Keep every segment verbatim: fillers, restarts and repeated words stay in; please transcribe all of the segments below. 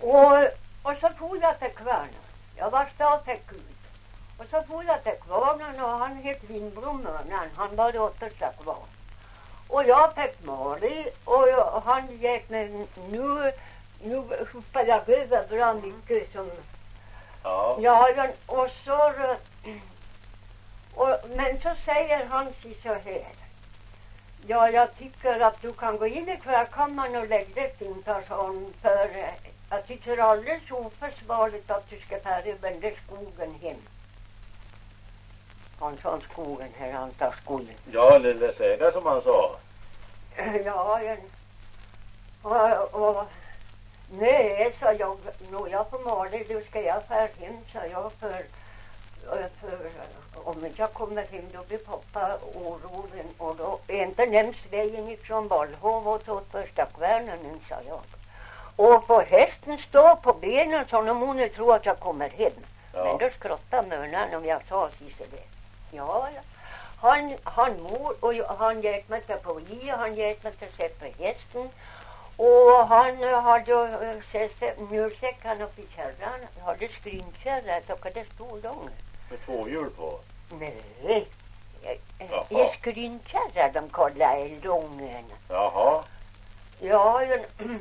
Och, och så får jag till kvarnen. Jag var statäck ut. Och så får jag till kvarnen och han hette Lindblom. Han var återsta kvar. Och jag fick Mari och jag, han gick med nu, nu hoppade jag över bra mycket som... Ja. Ja, och så... Och, men så säger han sig så här. Ja, jag tycker att du kan gå in i kvällkammaren och lägga dig in person för jag tycker alldeles oförsvarligt att du ska ta över den skogen hem. Han sa skogen här, han tar skogen. Ja, lille säga som han sa. Ja, en, och, och nej, sa jag, nå jag får Mali, då ska jag fär hem, sa jag, för, för om inte jag kommer hem då blir pappa orolig och då inte nämns vägen ifrån Bollhov och åt första kvärnen, sa jag. Och på hästen stå på benen så om hon tror att jag kommer hem. Ja. Men då skrottade munnen om jag sa sig så det. Ja, ja. Han, han mor och han gick med till poli och han gick med till sig på hästen. Och han hade sett mjölsäckan upp i kärran. Han hade skrynkärra och det stod långt. Med två hjul på? Nej. I skrynkärra de kallade lången. Jaha. Ja, ja.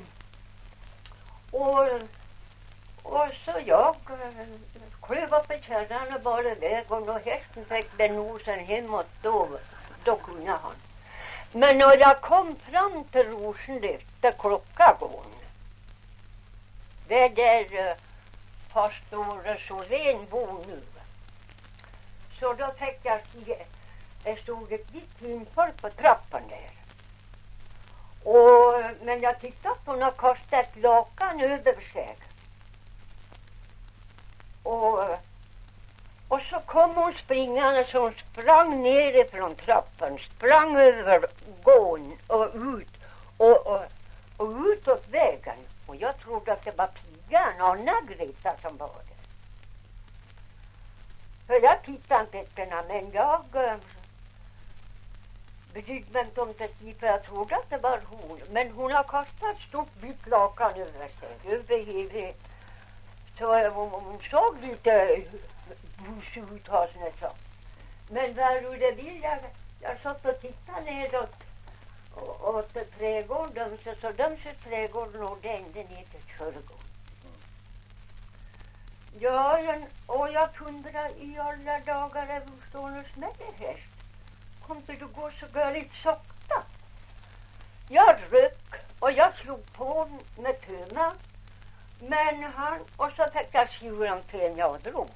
Och, och så jag klev upp i kärran och bara iväg och när hästen fick den nosen hemåt då, då kunde han. Men när jag kom fram till Rosenlyft där klockan går, det där uh, pastor Solén bor nu, så då fick jag se, det stod ett vitt kvinnfolk på trappan där. Och, men jag tyckte att hon har kastat lakan över sig. Och, och så kom hon springande så hon sprang ner från trappan. Sprang över gården och ut. Och, och, och utåt vägen. Och jag trodde att det var pigan och Anna-Greta som var det. För jag tittade inte efter henne, men jag... Brydde mig inte om det, för jag trodde att det var hon. Men hon har kastat stort vitt lakan över sig. Över hela. Så hon, hon såg lite bus ut har såna så. Men vad det vill jag, jag satt och tittade nedåt och åt trädgården. Så, så de ser trädgården och det ända ner till kyrkogården. Ja, och jag undrar i alla dagar är hur står nu smäller häst. Kommer du gå så galet sakta? Jag rök och jag slog på med töna. Men han, och så fick jag tjuren till jag drog.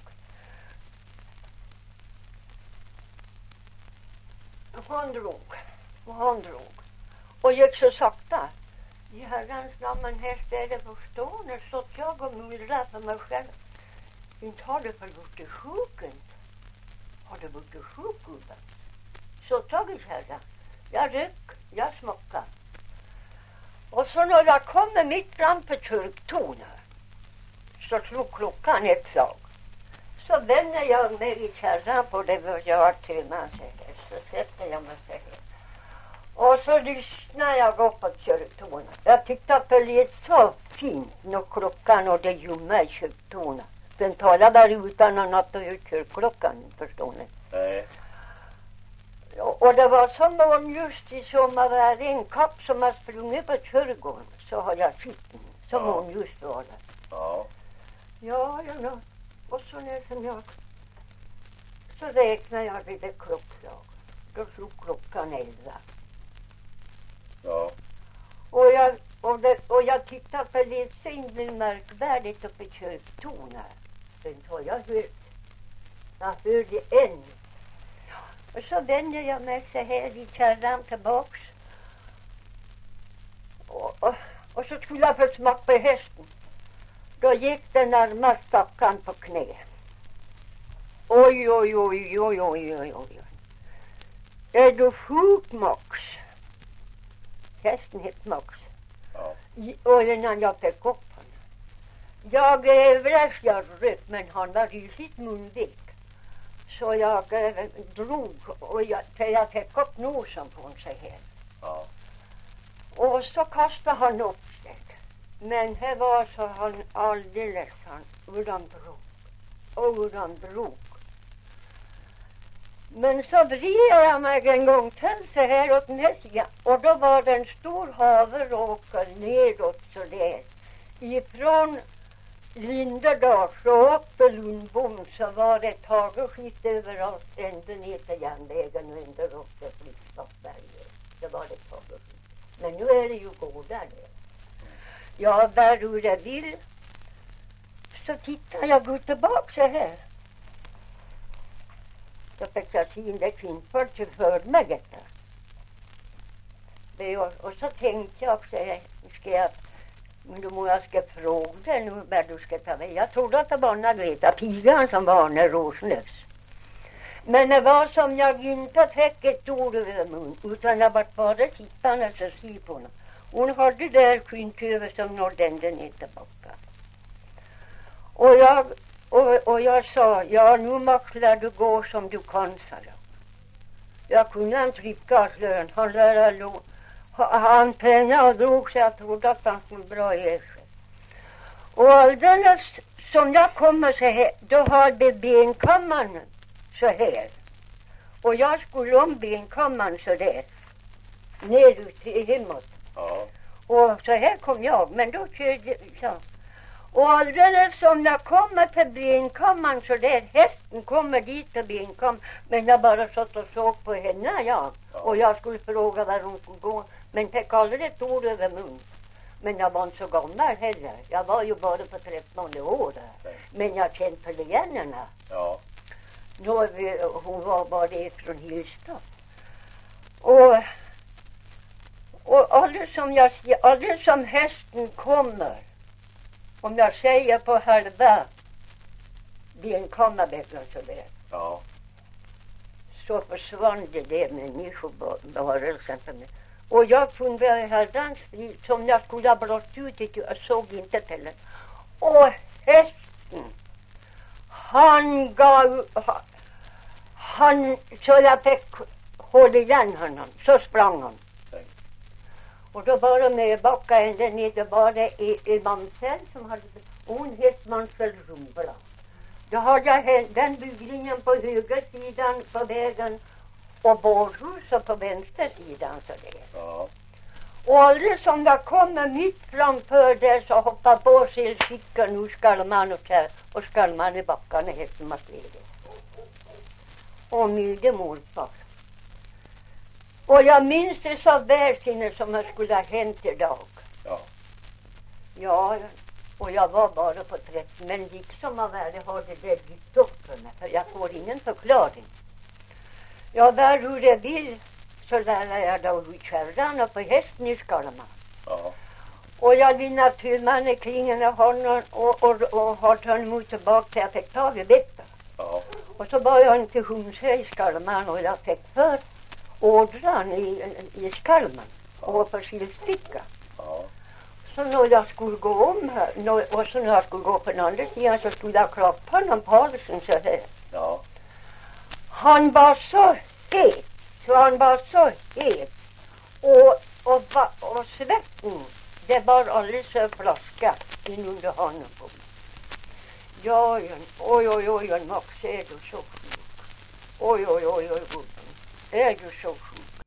Han drog. Och han drog. Och gick så sakta. I herrans namn, men häst är det förstående. Så att jag och mullrade för mig själv. Inte har det för gjort sjuken. Har det varit sjuk utan. Så tog jag herra. Jag rök, jag smockade. Och så när jag kommer mitt fram på kyrktornet så slog klockan ett slag. Så vänder jag mig i kärran på det vad jag har till mig. Så sätter jag mig så här. Och så lyssnar jag upp på kyrktornet. Jag tyckte att det lät så fint när klockan och det ljumma i kyrktornet. Den talar där utan att natta ut kyrkklockan, förstår ni? Nej. Och det var som om just i sommar en kapp som har sprungit på kyrkogården. Så har jag sett den. Som ja. Hon just var där. Ja. Ja, ja, ja. Och så när som jag... Så räknar jag vid det klockslag. Då slog klockan elva. Ja. Och jag, och, det, och jag tyckte att det lät så inte märkvärdigt uppe i kyrktornet. Sen har jag hört. Jag hörde en. Och så vänder jag mig så här i kärran tillbaks. Och, och, och så skulle jag få smak på hästen. Då gick den närmast stackan på knä. Oj, oj, oj, oj, oj, oj, oj. Är du sjuk, Max? Hästen hette Max. Ja. Och innan jag fick upp honom. Jag är vräst, jag rök, men han var rysligt munvik. Så jag eh, drog och jag, jag fick upp nosen på honom så här. Ja. Och så kastade han upp sig. Men det var så han alldeles han utan drog. Och utan drog. Men så vred jag mig en gång till så här åt den här sidan. Och då var det en stor haveråker nedåt så där. Ifrån Lindedal så upp till Lundbom så var det taget skit överallt. Ända ner till järnvägen och ända upp till Flyttstoppberget. Det var det taget skit. Men nu är det ju gårdar det. Ja, där hur jag vill. Så tittar jag går tillbaka så här. Så fick jag se in det kvinnor till för mig detta. Och, och så tänkte jag också, ska jag, men då må jag ska fråga dig nu vad du ska ta med. Jag trodde att det var Margareta Pigan som var när Rosenlös. Men det var som jag inte fick ett ord över mun, utan jag var bara tittande så se på henne. Hon hade där kvintöver som nådde ända ner tillbaka. Och jag, och, och jag sa, ja nu maklar du gå som du kan, sa jag. Jag kunde inte riktigt lön. Han lärde lån. Han pengar och drog så jag trodde att han skulle bra i sig. Och alldeles som jag kommer så här, då hade benkammaren så här. Och jag skulle om benkammaren så där. Ner ut i hemmet. Ja. Och så här kom jag, men då körde jag. Och alldeles som jag kommer till benkammaren så där, hästen kommer dit till benkammaren. Men jag bara satt och såg på henne, ja. Ja. Och jag skulle fråga var hon skulle gå. Men fick aldrig ett ord över mun. Men jag var inte så gammal heller. Jag var ju bara på trettonde år. Men jag kände igen henne. Ja. Då vi, hon var bara från Hillstad. Och, och alldeles som, jag, alldeles som hästen kommer. Om jag säger på halva benkammarbäcken så där. Ja. Så försvann det där människovarelsen för mig. Och jag funderade här den stil som jag skulle ha blått ut. Jag såg inte till den. Och hästen. Han gav. Han. Så jag fick hålla igen honom. Så sprang han. Nej. Och då var det med backa ända ner. Det var det i, i Mamsell som hade. Hon hette Mamsell Rumbla. Då hade jag den byggningen på höger sidan på vägen. Och bårhuset på vänster sidan så det. Ja. Och aldrig som jag kommer mitt framför där så hoppar på sig skickar nu skallman och kär. Och skallman i backarna heter Matlede. Och milde morfar. Och jag minns det så väl sinne som jag skulle ha hänt idag. Ja. Ja, och jag var bara på trettio. Men liksom av värde har det där blivit upp för mig. För jag får ingen förklaring. Ja, där hur jag vill så lär jag då ut kärran och på hästen i Skalman. Ja. Och jag vinner turman i kringen av honom och, och, och har tagit emot tillbaka till jag fick tag i bättre. Ja. Och så var jag inte Humse i Skalman och jag fick för ådran i, i Skalman och på Silsticka. Ja. Så när jag skulle gå om här när, och så när jag skulle gå på den andra sidan så skulle jag klappa honom på halsen så här. Ja. Han var så het, så han var så het. Och, och, och svetten, det var alldeles så flaska inunder honom på mig. Ja, oj, oj, oj, Max, är du så sjuk? Oj, oj, oj, oj, gubben, är du så sjuk?